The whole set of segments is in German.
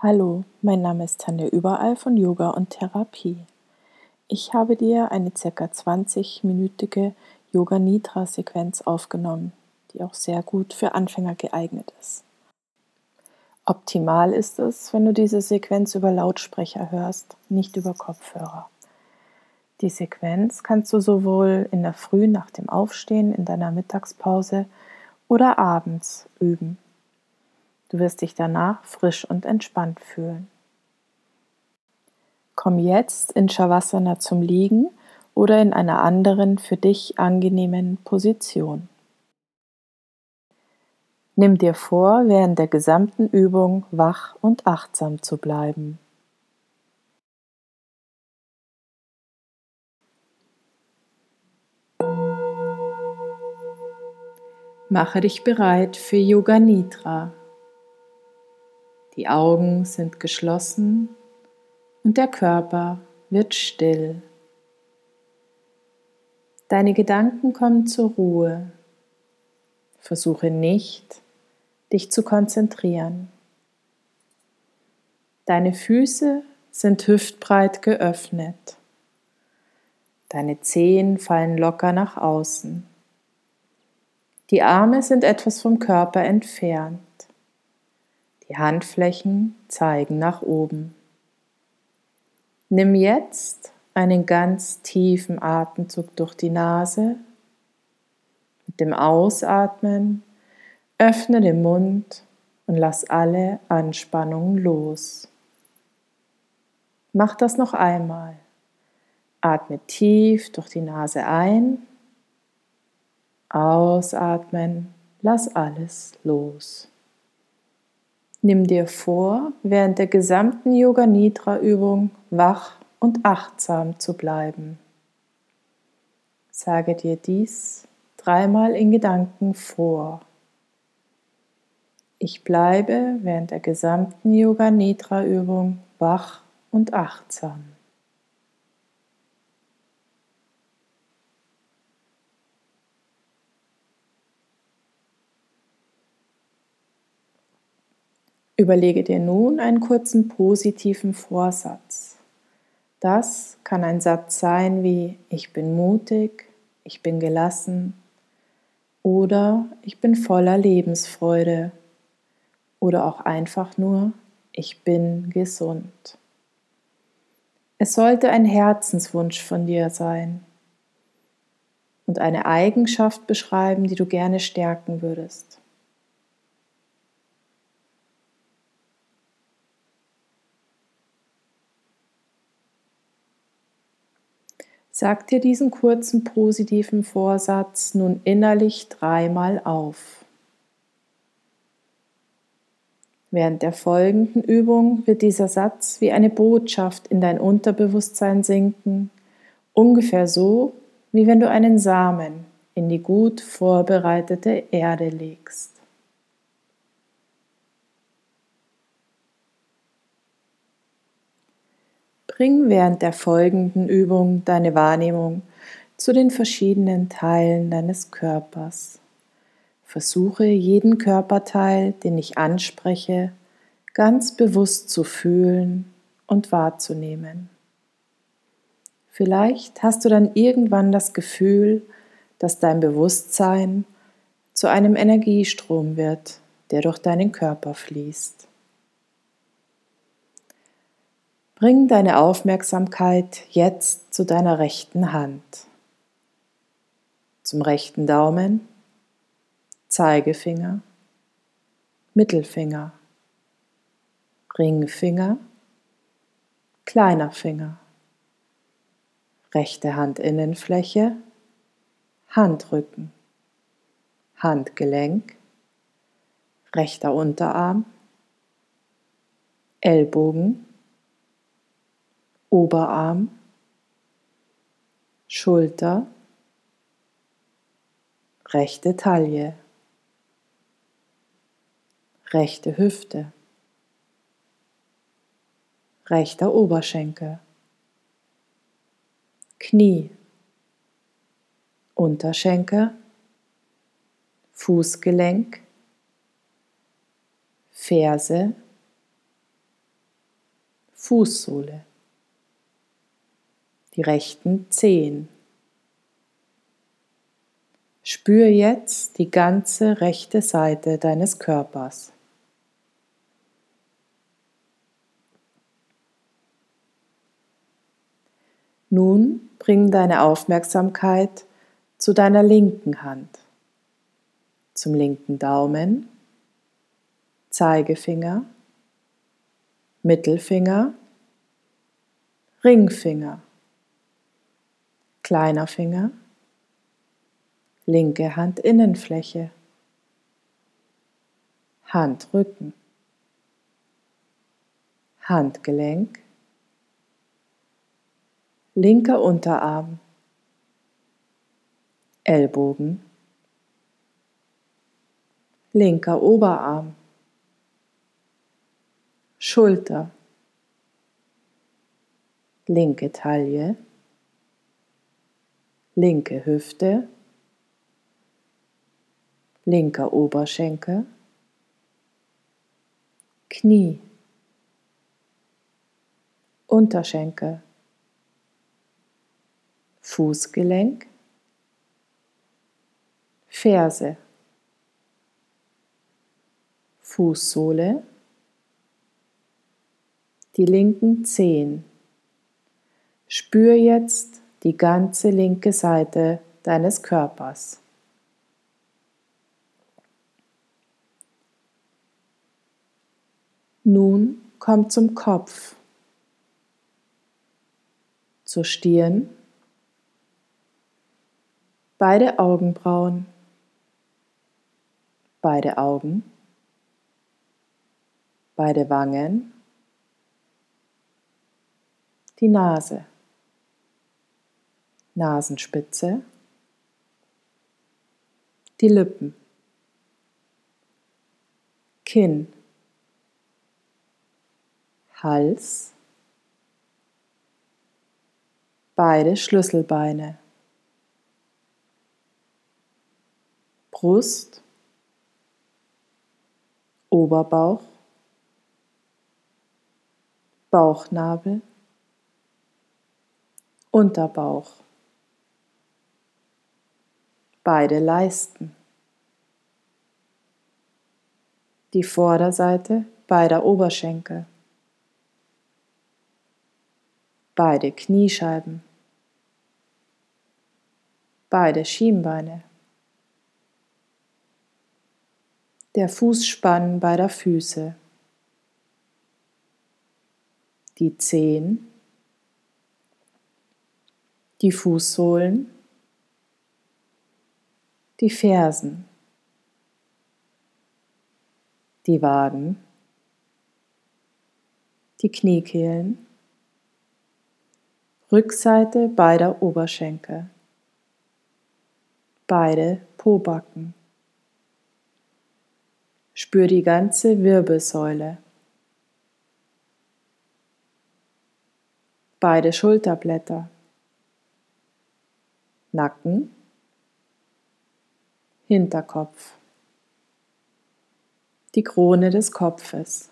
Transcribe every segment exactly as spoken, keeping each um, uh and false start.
Hallo, mein Name ist Tanja Überall von Yoga und Therapie. Ich habe dir eine ca. zwanzig-minütige Yoga-Nidra-Sequenz aufgenommen, die auch sehr gut für Anfänger geeignet ist. Optimal ist es, wenn du diese Sequenz über Lautsprecher hörst, nicht über Kopfhörer. Die Sequenz kannst du sowohl in der Früh nach dem Aufstehen, in deiner Mittagspause oder abends üben. Du wirst dich danach frisch und entspannt fühlen. Komm jetzt in Shavasana zum Liegen oder in einer anderen für dich angenehmen Position. Nimm dir vor, während der gesamten Übung wach und achtsam zu bleiben. Mache dich bereit für Yoga Nidra. Die Augen sind geschlossen und der Körper wird still. Deine Gedanken kommen zur Ruhe. Versuche nicht, dich zu konzentrieren. Deine Füße sind hüftbreit geöffnet. Deine Zehen fallen locker nach außen. Die Arme sind etwas vom Körper entfernt. Die Handflächen zeigen nach oben. Nimm jetzt einen ganz tiefen Atemzug durch die Nase. Mit dem Ausatmen öffne den Mund und lass alle Anspannung los. Mach das noch einmal. Atme tief durch die Nase ein. Ausatmen, lass alles los. Nimm dir vor, während der gesamten Yoga Nidra Übung wach und achtsam zu bleiben. Sage dir dies dreimal in Gedanken vor. Ich bleibe während der gesamten Yoga Nidra Übung wach und achtsam. Überlege dir nun einen kurzen positiven Vorsatz. Das kann ein Satz sein wie: Ich bin mutig, ich bin gelassen oder ich bin voller Lebensfreude oder auch einfach nur: Ich bin gesund. Es sollte ein Herzenswunsch von dir sein und eine Eigenschaft beschreiben, die du gerne stärken würdest. Sag dir diesen kurzen positiven Vorsatz nun innerlich dreimal auf. Während der folgenden Übung wird dieser Satz wie eine Botschaft in dein Unterbewusstsein sinken, ungefähr so, wie wenn du einen Samen in die gut vorbereitete Erde legst. Bring während der folgenden Übung deine Wahrnehmung zu den verschiedenen Teilen deines Körpers. Versuche jeden Körperteil, den ich anspreche, ganz bewusst zu fühlen und wahrzunehmen. Vielleicht hast du dann irgendwann das Gefühl, dass dein Bewusstsein zu einem Energiestrom wird, der durch deinen Körper fließt. Bring deine Aufmerksamkeit jetzt zu deiner rechten Hand, zum rechten Daumen, Zeigefinger, Mittelfinger, Ringfinger, kleiner Finger, rechte Handinnenfläche, Handrücken, Handgelenk, rechter Unterarm, Ellbogen, Oberarm, Schulter, rechte Taille, rechte Hüfte, rechter Oberschenkel, Knie, Unterschenkel, Fußgelenk, Ferse, Fußsohle, die rechten Zehen. Spür jetzt die ganze rechte Seite deines Körpers. Nun bring deine Aufmerksamkeit zu deiner linken Hand, zum linken Daumen, Zeigefinger, Mittelfinger, Ringfinger, kleiner Finger, linke Handinnenfläche, Handrücken, Handgelenk, linker Unterarm, Ellbogen, linker Oberarm, Schulter, linke Taille, linke Hüfte, linker Oberschenkel, Knie, Unterschenkel, Fußgelenk, Ferse, Fußsohle, die linken Zehen. Spür jetzt die ganze linke Seite deines Körpers. Nun komm zum Kopf, zur Stirn, beide Augenbrauen, beide Augen, beide Wangen, die Nase, Nasenspitze, die Lippen, Kinn, Hals, beide Schlüsselbeine, Brust, Oberbauch, Bauchnabel, Unterbauch, beide Leisten, die Vorderseite beider Oberschenkel, beide Kniescheiben, beide Schienbeine, der Fußspann beider Füße, die Zehen, die Fußsohlen, die Fersen, die Waden, die Kniekehlen, Rückseite beider Oberschenkel, beide Pobacken. Spür die ganze Wirbelsäule, beide Schulterblätter, Nacken, Hinterkopf, die Krone des Kopfes.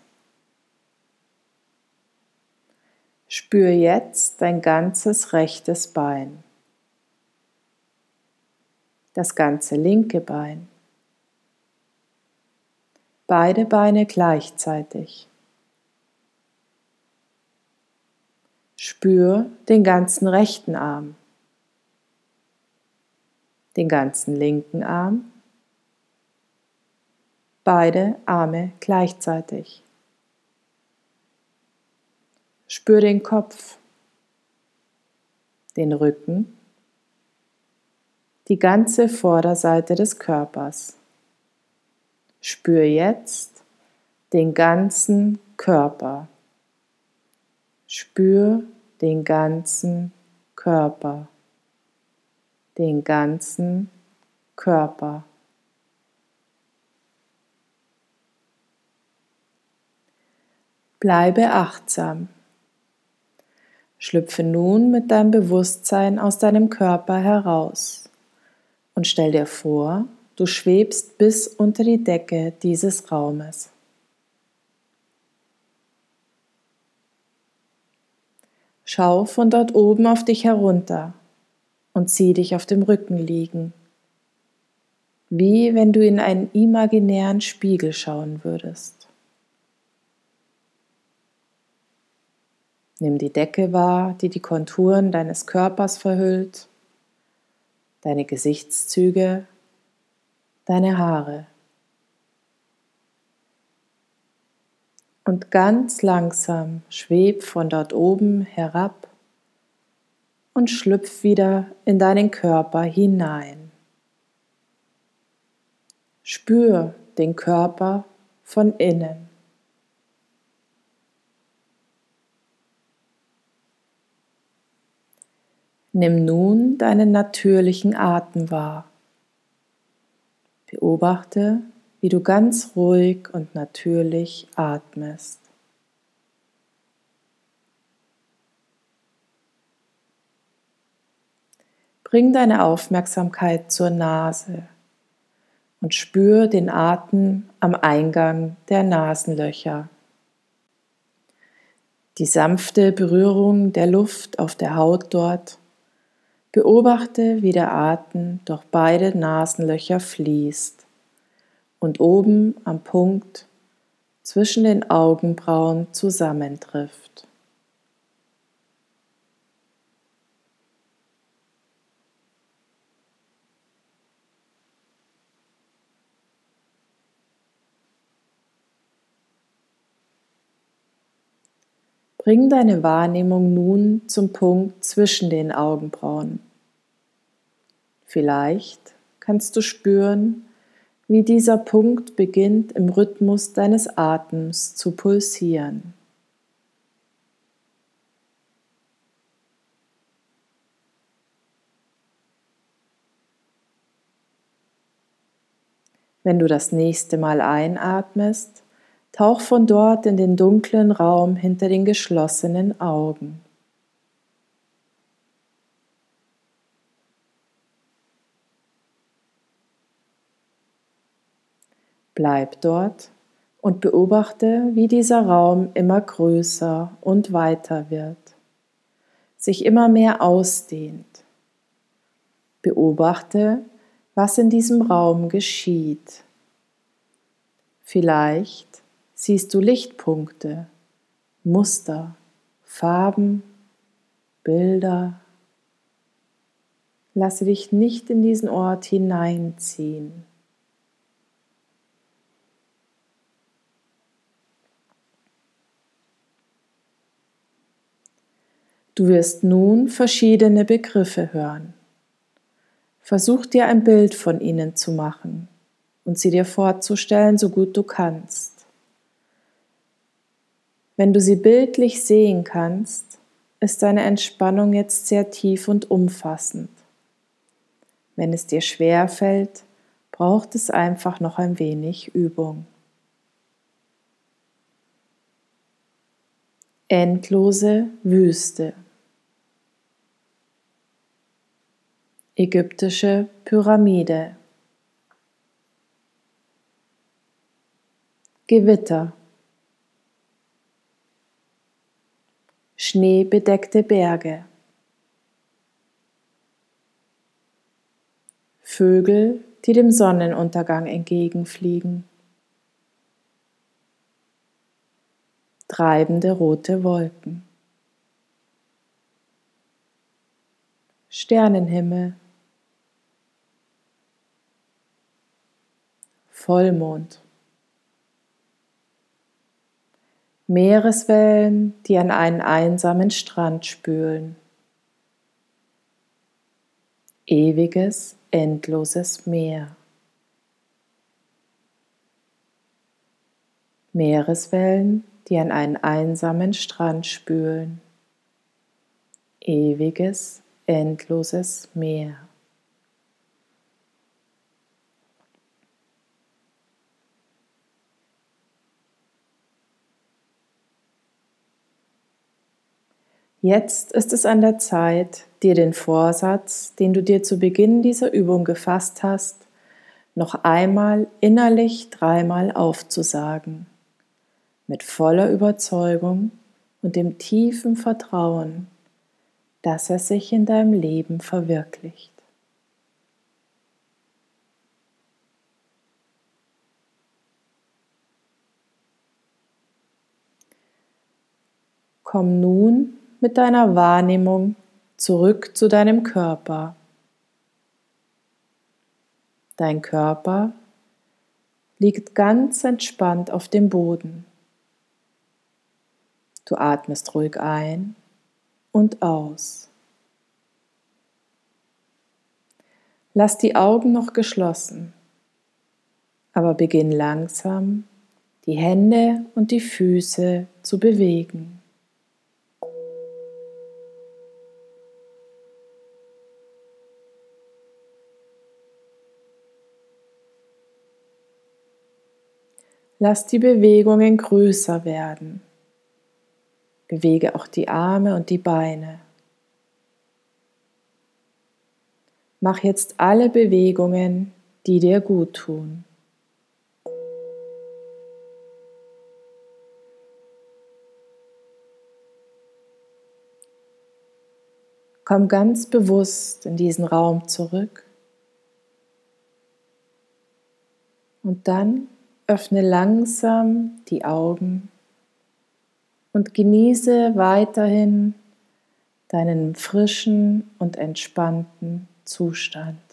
Spür jetzt dein ganzes rechtes Bein, das ganze linke Bein, beide Beine gleichzeitig. Spür den ganzen rechten Arm, den ganzen linken Arm, beide Arme gleichzeitig. Spür den Kopf, den Rücken, die ganze Vorderseite des Körpers. Spür jetzt den ganzen Körper. Spür den ganzen Körper. Den ganzen Körper. Bleibe achtsam. Schlüpfe nun mit deinem Bewusstsein aus deinem Körper heraus und stell dir vor, du schwebst bis unter die Decke dieses Raumes. Schau von dort oben auf dich herunter und sieh dich auf dem Rücken liegen, wie wenn du in einen imaginären Spiegel schauen würdest. Nimm die Decke wahr, die die Konturen deines Körpers verhüllt, deine Gesichtszüge, deine Haare. Und ganz langsam schweb von dort oben herab und schlüpf wieder in deinen Körper hinein. Spür den Körper von innen. Nimm nun deinen natürlichen Atem wahr. Beobachte, wie du ganz ruhig und natürlich atmest. Bring deine Aufmerksamkeit zur Nase und spür den Atem am Eingang der Nasenlöcher. Die sanfte Berührung der Luft auf der Haut dort. Beobachte, wie der Atem durch beide Nasenlöcher fließt und oben am Punkt zwischen den Augenbrauen zusammentrifft. Bring deine Wahrnehmung nun zum Punkt zwischen den Augenbrauen. Vielleicht kannst du spüren, wie dieser Punkt beginnt im Rhythmus deines Atems zu pulsieren. Wenn du das nächste Mal einatmest, tauch von dort in den dunklen Raum hinter den geschlossenen Augen. Bleib dort und beobachte, wie dieser Raum immer größer und weiter wird, sich immer mehr ausdehnt. Beobachte, was in diesem Raum geschieht. Vielleicht siehst du Lichtpunkte, Muster, Farben, Bilder. Lasse dich nicht in diesen Ort hineinziehen. Du wirst nun verschiedene Begriffe hören. Versuch dir ein Bild von ihnen zu machen und sie dir vorzustellen, so gut du kannst. Wenn du sie bildlich sehen kannst, ist deine Entspannung jetzt sehr tief und umfassend. Wenn es dir schwer fällt, braucht es einfach noch ein wenig Übung. Endlose Wüste. Ägyptische Pyramide. Gewitter. Schneebedeckte Berge. Vögel, die dem Sonnenuntergang entgegenfliegen. Treibende rote Wolken. Sternenhimmel. Vollmond. Meereswellen, die an einen einsamen Strand spülen. Ewiges, endloses Meer. Meereswellen, die an einen einsamen Strand spülen. Ewiges, endloses Meer. Jetzt ist es an der Zeit, dir den Vorsatz, den du dir zu Beginn dieser Übung gefasst hast, noch einmal innerlich dreimal aufzusagen, mit voller Überzeugung und dem tiefen Vertrauen, dass er sich in deinem Leben verwirklicht. Komm nun mit deiner Wahrnehmung zurück zu deinem Körper. Dein Körper liegt ganz entspannt auf dem Boden. Du atmest ruhig ein und aus. Lass die Augen noch geschlossen, aber beginn langsam, die Hände und die Füße zu bewegen. Lass die Bewegungen größer werden. Bewege auch die Arme und die Beine. Mach jetzt alle Bewegungen, die dir gut tun. Komm ganz bewusst in diesen Raum zurück und dann öffne langsam die Augen und genieße weiterhin deinen frischen und entspannten Zustand.